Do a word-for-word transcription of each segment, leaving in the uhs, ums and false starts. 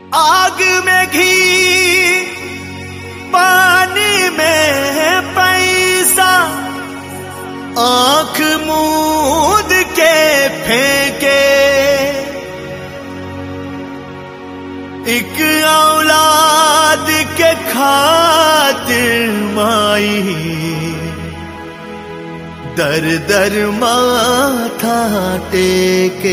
आग में घी पानी में पैसा आंख मूंद के फेंके एक औलाद के खातिर माई दर दर माथा टेके।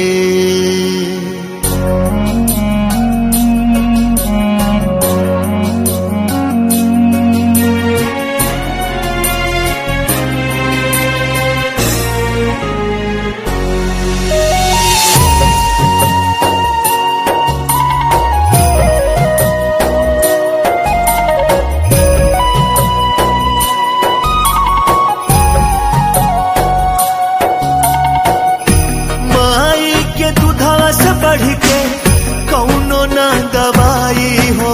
बढ़ के कौनो ना दवाई हो,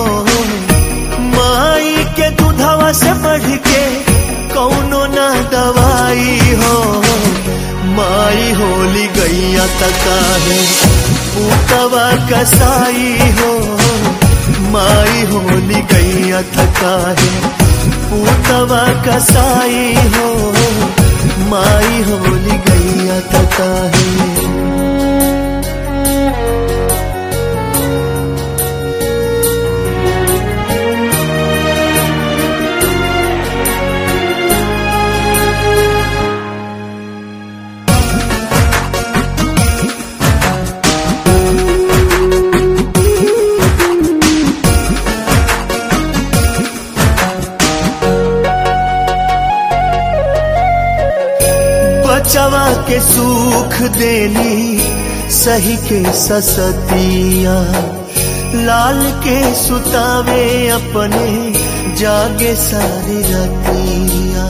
माई के दूधवा से बढ़ के कौनो ना दवाई हो। माई होली गैया तका है पूतवा कसाई हो, माई होली गैया तका है पूतवा कसाई हो, माई होली गैया तका है। बचवा के सुख देली सही के ससतिया, लाल के सुतावे अपने जागे सारी रतिया।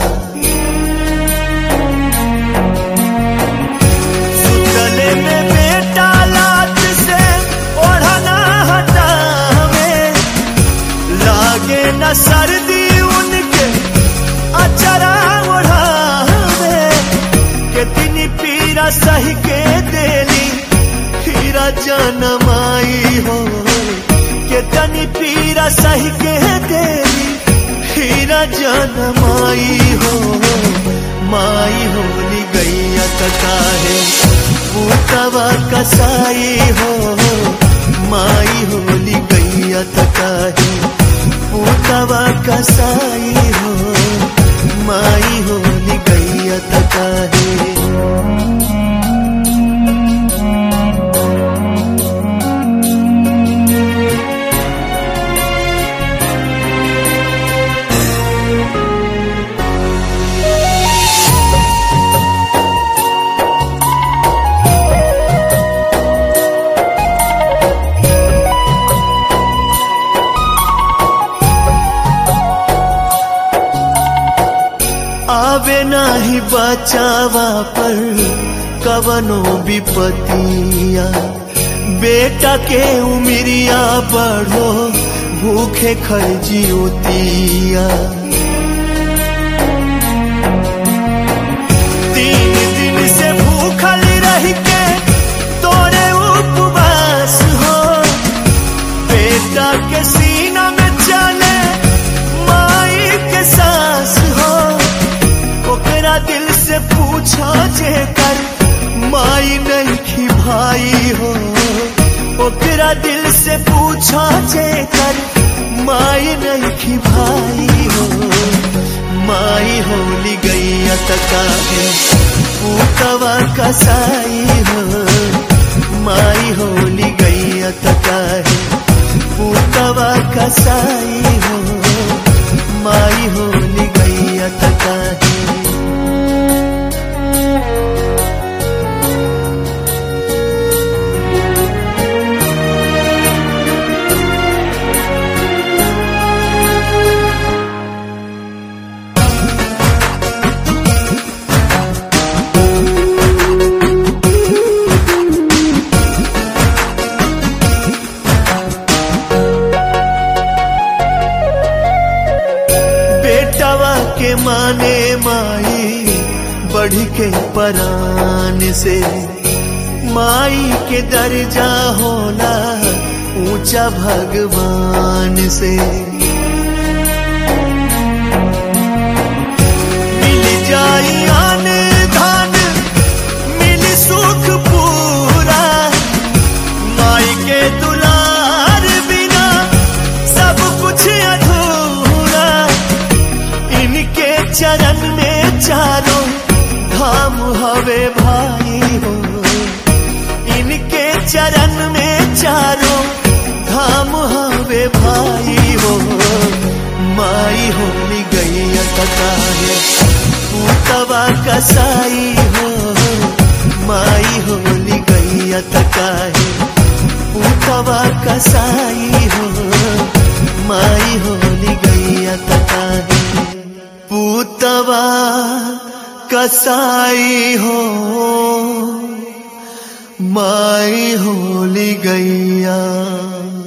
सुतले में बेटा लात से ओढ़ना हटावे, लागे न सर्दी उनके अचरा ओढ़ावे। कितनी पीरा सही के देली हीरा जनमाई हो, कितनी पीरा सही के देली हीरा जनमाई हो। माई होली गैया तका है पूतवा कसाई हो, माई होली गैया तका है पूतवा कसाई हो, माई होली गैया तका है। आवे नाही बचावा पर कवनो विपतिया, बेटा के उमिरिया बढ़ो भूखे खर्जियोतिया। तीन दिन से भूखल रह के तोरे उपवास हो, बेटा के सीना में चले माई के सांस हो। ओकरा दिल से पूछा जे कर माई नहीं खी भाई हो, ओकरा दिल से पूछा जे कर माई नहीं खी भाई हो। माई होली गैया तका है पूतवा कसाई हो, माई होली गैया तका है पूतवा कसाई हो, माई होली गैया तका है। के माने माई बढ़ के परान से, माई के दर्जा होला ऊंचा भगवान से। मिल जाई आन धान मिली सुख पूरा, माई के दुलार बिना सब कुछ अधूरा। इनके चरण में चारों धाम हवे भाई हो, इनके चरण में चारों धाम हवे भाई हो। माई होली गैया तकाहे पूतवा कसाई हो, माई होली गैया तकाहे पूतवा कसाई हो, माई होली गैया तकाहे पूतवा कसाई हो, माई होली गैया।